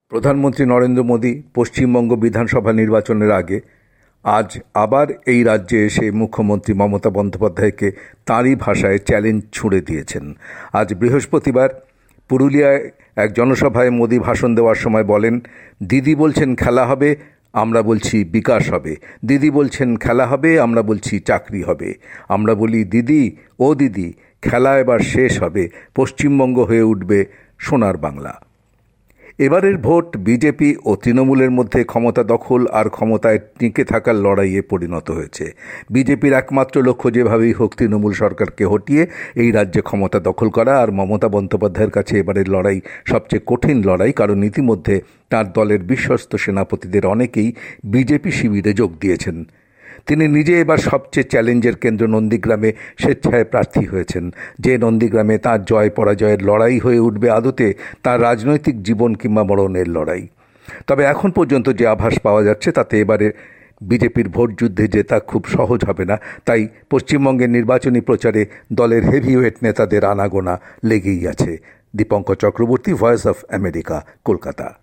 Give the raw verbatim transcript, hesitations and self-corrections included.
প্রধানমন্ত্রী নরেন্দ্র মোদী পশ্চিমবঙ্গ বিধানসভা নির্বাচনের আগে আজ আবার এই রাজ্যে এসে মুখ্যমন্ত্রী মমতা বন্দ্যোপাধ্যায়কে তাঁরই ভাষায় চ্যালেঞ্জ ছুঁড়ে দিয়েছেন। আজ বৃহস্পতিবার পুরুলিয়ায় এক জনসভায় মোদী ভাষণ দেওয়ার সময় বলেন, দিদি বলছেন খেলা হবে, আমরা বলছি বিকাশ হবে। দিদি বলছেন খেলা হবে, আমরা বলছি চাকরি হবে। আমরা বলি দিদি ও দিদি, খেলা এবার শেষ হবে, পশ্চিমবঙ্গ হয়ে উঠবে সোনার বাংলা। এবারের ভোট বিজেপি ও তৃণমূলের মধ্যে ক্ষমতা দখল আর ক্ষমতায় টিকে থাকার লড়াইয়ে পরিণত হয়েছে। বিজেপির একমাত্র লক্ষ্য যেভাবেই হোক তৃণমূল সরকারকে হটিয়ে এই রাজ্যে ক্ষমতা দখল করা। আর মমতা বন্দ্যোপাধ্যায়ের কাছে এবারের লড়াই সবচেয়ে কঠিন লড়াই, কারণ ইতিমধ্যে তার দলের বিশ্বস্ত সেনাপতিদের অনেকেই বিজেপি শিবিরে যোগ দিয়েছেন। তিনি নিজে এবার সবচেয়ে চ্যালেঞ্জের কেন্দ্র নন্দীগ্রামে স্বেচ্ছায় প্রার্থী হয়েছেন। যে নন্দীগ্রামে তাঁর জয় পরাজয়ের লড়াই হয়ে উঠবে আদতে তার রাজনৈতিক জীবন কিংবা মরণের লড়াই। তবে এখন পর্যন্ত যে আভাস পাওয়া যাচ্ছে তাতে এবারে বিজেপির ভোট যুদ্ধে জেতা খুব সহজ হবে না। তাই পশ্চিমবঙ্গের নির্বাচনী প্রচারে দলের হেভিওয়েট নেতাদের আনাগোনা লেগেই আছে। Dipankar Chakraborty, voice of America, Kolkata.